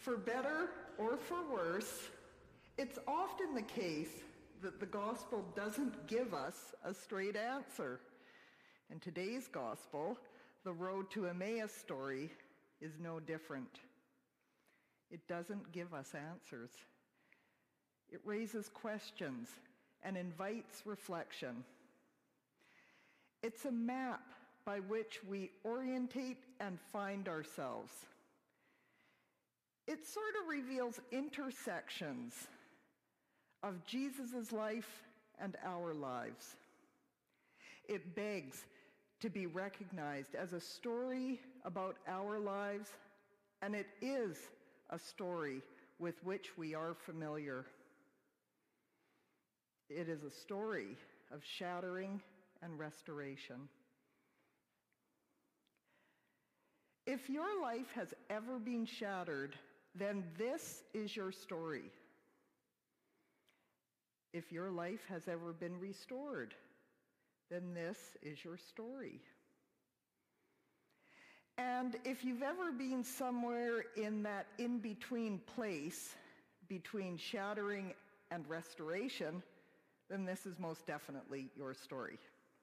For better or for worse, it's often the case that the gospel doesn't give us a straight answer. In today's gospel, the road to Emmaus story is no different. It doesn't give us answers. It raises questions and invites reflection. It's a map by which we orientate and find ourselves. It sort of reveals intersections of Jesus' life and our lives. It begs to be recognized as a story about our lives, and it is a story with which we are familiar. It is a story of shattering and restoration. If your life has ever been shattered, then this is your story. If your life has ever been restored, then this is your story. And if you've ever been somewhere in that in-between place between shattering and restoration, then this is most definitely your story.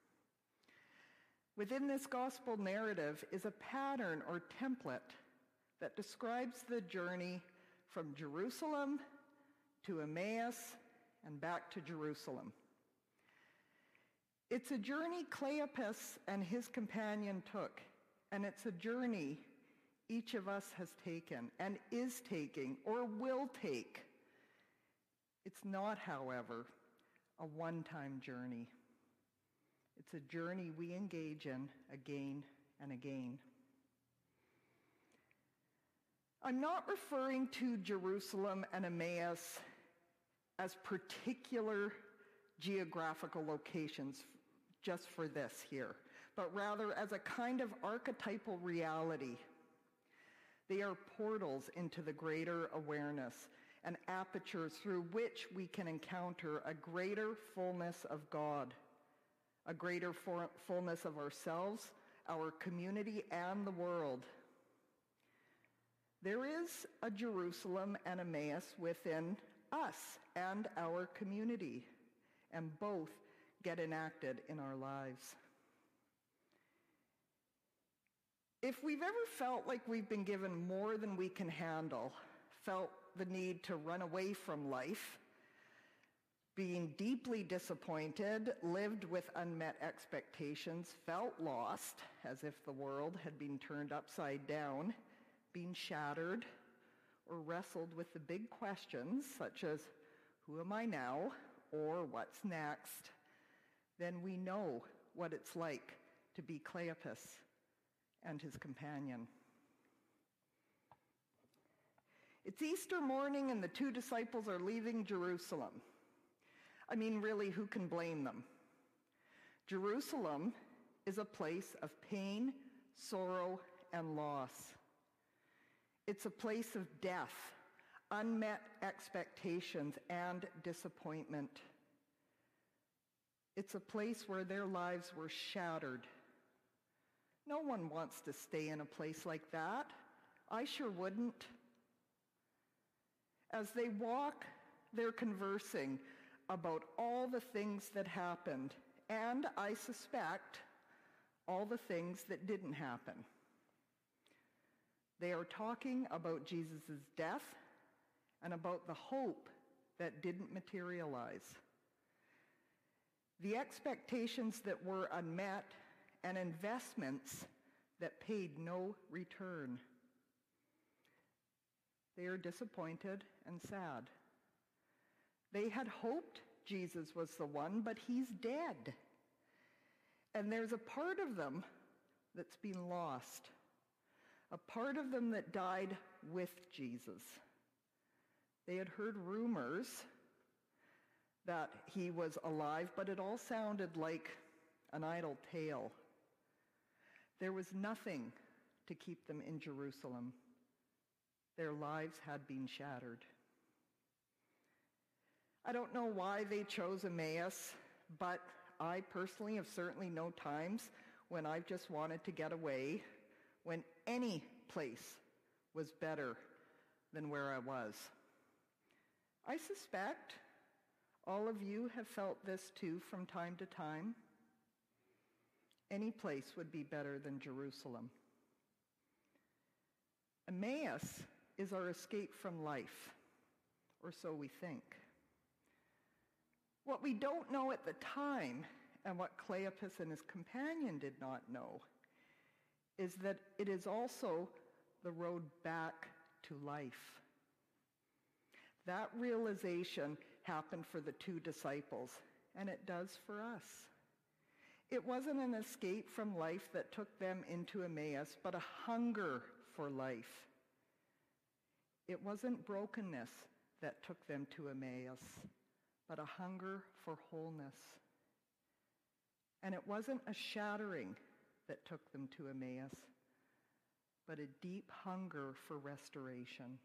Within this gospel narrative is a pattern or template that describes the journey from Jerusalem to Emmaus and back to Jerusalem. It's a journey Cleopas and his companion took, and it's a journey each of us has taken and is taking or will take. It's not, however, a one-time journey. It's a journey we engage in again and again. I'm not referring to Jerusalem and Emmaus as particular geographical locations just for this here, but rather as a kind of archetypal reality. They are portals into the greater awareness and apertures through which we can encounter a greater fullness of God, a greater fullness of ourselves, our community, and the world. There is a Jerusalem and Emmaus within us and our community, and both get enacted in our lives. If we've ever felt like we've been given more than we can handle, felt the need to run away from life, being deeply disappointed, lived with unmet expectations, felt lost, as if the world had been turned upside down, been shattered, or wrestled with the big questions such as, who am I now, or what's next, then we know what it's like to be Cleopas and his companion. It's Easter morning and the two disciples are leaving Jerusalem. I mean, really, who can blame them? Jerusalem is a place of pain, sorrow, and loss. It's a place of death, unmet expectations, and disappointment. It's a place where their lives were shattered. No one wants to stay in a place like that. I sure wouldn't. As they walk, they're conversing about all the things that happened, and I suspect all the things that didn't happen. They are talking about Jesus' death and about the hope that didn't materialize. The expectations that were unmet and investments that paid no return. They are disappointed and sad. They had hoped Jesus was the one, but he's dead. And there's a part of them that's been lost. A part of them that died with Jesus. They had heard rumors that he was alive, but it all sounded like an idle tale. There was nothing to keep them in Jerusalem. Their lives had been shattered. I don't know why they chose Emmaus, but I personally have certainly known times when I've just wanted to get away, when any place was better than where I was. I suspect all of you have felt this too from time to time. Any place would be better than Jerusalem. Emmaus is our escape from life, or so we think. What we don't know at the time, and what Cleopas and his companion did not know, is that it is also the road back to life. That realization happened for the two disciples, and it does for us. It wasn't an escape from life that took them into Emmaus, but a hunger for life. It wasn't brokenness that took them to Emmaus, but a hunger for wholeness. And it wasn't a shattering that took them to Emmaus, but a deep hunger for restoration.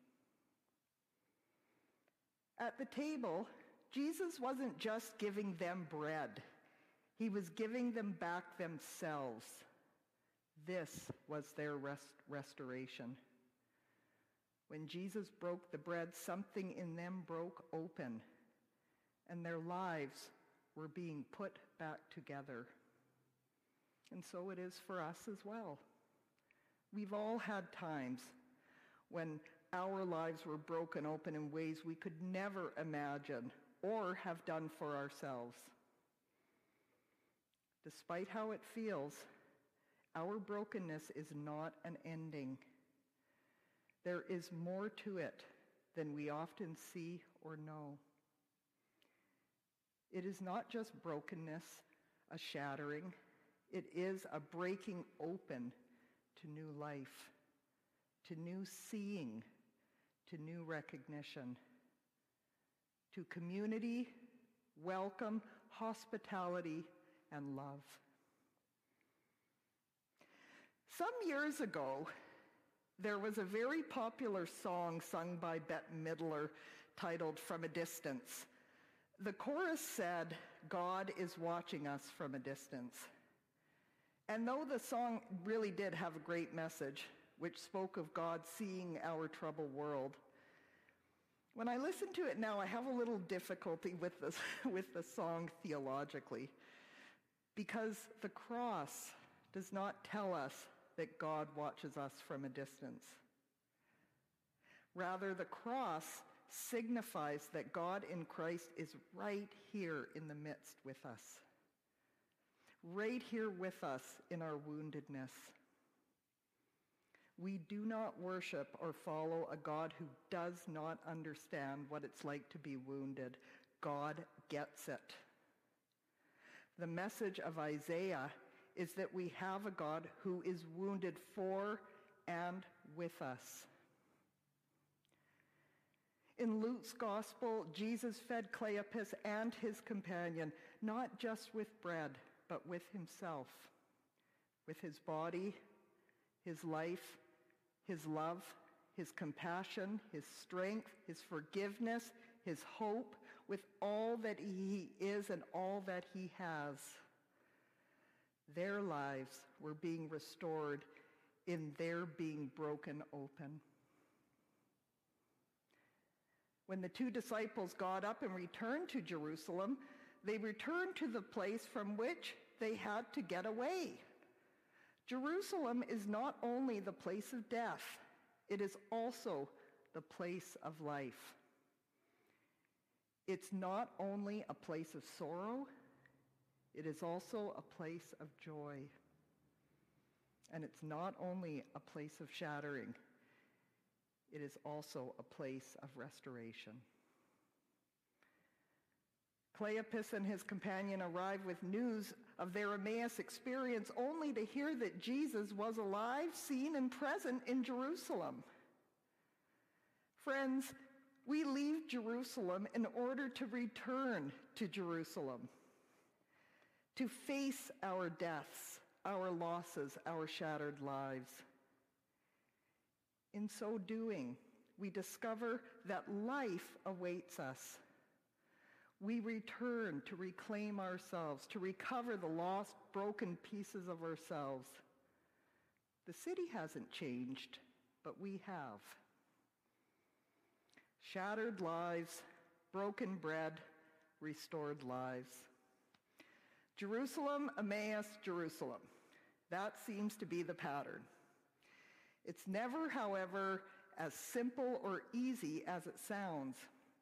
At the table, Jesus wasn't just giving them bread. He was giving them back themselves. This was their restoration. When Jesus broke the bread, something in them broke open, and their lives were being put back together. And so it is for us as well. We've all had times when our lives were broken open in ways we could never imagine or have done for ourselves. Despite how it feels, our brokenness is not an ending. There is more to it than we often see or know. It is not just brokenness, a shattering. It is a breaking open to new life, to new seeing, to new recognition, to community, welcome, hospitality, and love. Some years ago, there was a very popular song sung by Bette Midler titled "From a Distance." The chorus said, "God is watching us from a distance." And though the song really did have a great message, which spoke of God seeing our troubled world, when I listen to it now, I have a little difficulty with the song theologically, because the cross does not tell us that God watches us from a distance. Rather, the cross signifies that God in Christ is right here in the midst with us, right here with us in our woundedness. We do not worship or follow a God who does not understand what it's like to be wounded. God gets it. The message of Isaiah is that we have a God who is wounded for and with us. In Luke's gospel, Jesus fed Cleopas and his companion, not just with bread, but with himself, with his body, his life, his love, his compassion, his strength, his forgiveness, his hope, with all that he is and all that he has. Their lives were being restored in their being broken open. When the two disciples got up and returned to Jerusalem, they returned to the place from which they had to get away. Jerusalem is not only the place of death, it is also the place of life. It's not only a place of sorrow, it is also a place of joy. And it's not only a place of shattering, it is also a place of restoration. Cleopas and his companion arrived with news of their Emmaus experience only to hear that Jesus was alive, seen, and present in Jerusalem. Friends, we leave Jerusalem in order to return to Jerusalem, to face our deaths, our losses, our shattered lives. In so doing, we discover that life awaits us. We return to reclaim ourselves, to recover the lost, broken pieces of ourselves. The city hasn't changed, but we have. Shattered lives, broken bread, restored lives. Jerusalem, Emmaus, Jerusalem. That seems to be the pattern. It's never, however, as simple or easy as it sounds.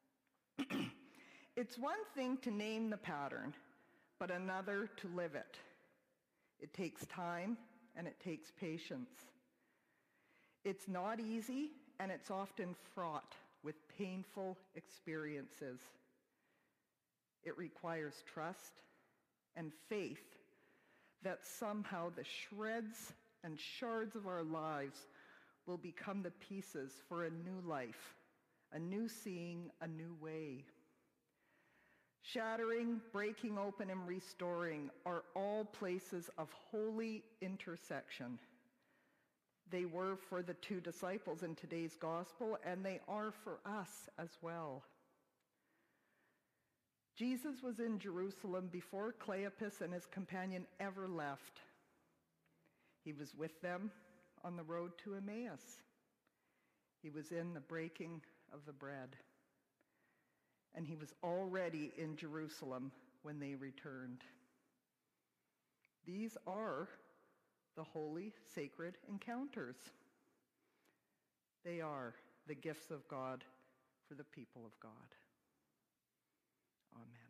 It's one thing to name the pattern, but another to live it. It takes time and it takes patience. It's not easy, and it's often fraught with painful experiences. It requires trust and faith that somehow the shreds and shards of our lives will become the pieces for a new life, a new seeing, a new way. Shattering, breaking open, and restoring are all places of holy intersection. They were for the two disciples in today's gospel, and they are for us as well. Jesus was in Jerusalem before Cleopas and his companion ever left. He was with them on the road to Emmaus. He was in the breaking of the bread. And he was already in Jerusalem when they returned. These are the holy, sacred encounters. They are the gifts of God for the people of God. Amen.